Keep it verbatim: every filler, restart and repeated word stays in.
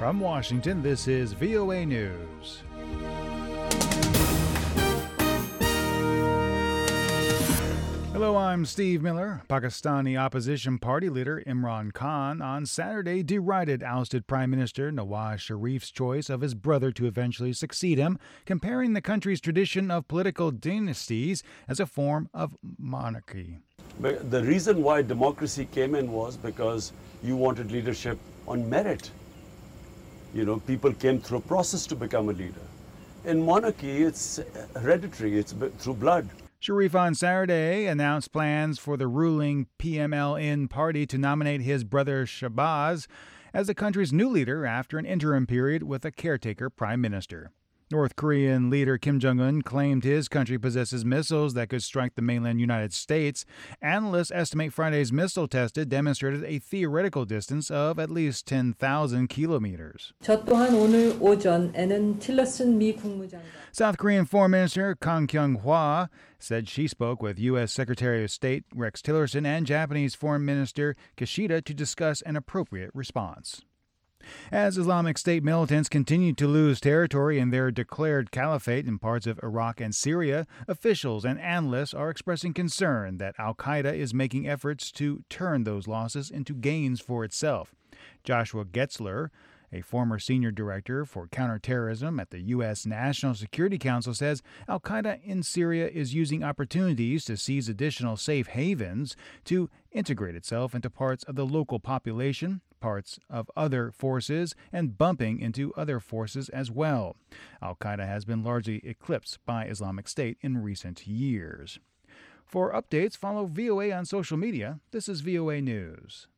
From Washington, this is V O A News. Hello, I'm Steve Miller. Pakistani opposition party leader Imran Khan on Saturday derided ousted Prime Minister Nawaz Sharif's choice of his brother to eventually succeed him, comparing the country's tradition of political dynasties as a form of monarchy. But the reason why democracy came in was because you wanted leadership on merit. You know, people came through a process to become a leader. In monarchy, it's hereditary, it's through blood. Sharif on Saturday announced plans for the ruling P M L N party to nominate his brother Shahbaz as the country's new leader after an interim period with a caretaker prime minister. North Korean leader Kim Jong-un claimed his country possesses missiles that could strike the mainland United States. Analysts estimate Friday's missile tested demonstrated a theoretical distance of at least ten thousand kilometers. 저 또한 오늘 오전에는 틸러슨 미 국무장관 South Korean Foreign Minister Kang Kyung-hwa said she spoke with U S Secretary of State Rex Tillerson and Japanese Foreign Minister Kishida to discuss an appropriate response. As Islamic State militants continue to lose territory in their declared caliphate in parts of Iraq and Syria, officials and analysts are expressing concern that al-Qaeda is making efforts to turn those losses into gains for itself. Joshua Getzler, a former senior director for counterterrorism at the U S National Security Council, says al-Qaeda in Syria is using opportunities to seize additional safe havens to integrate itself into parts of the local population, parts of other forces, and bumping into other forces as well. Al-Qaeda has been largely eclipsed by Islamic State in recent years. For updates, follow V O A on social media. This is V O A News.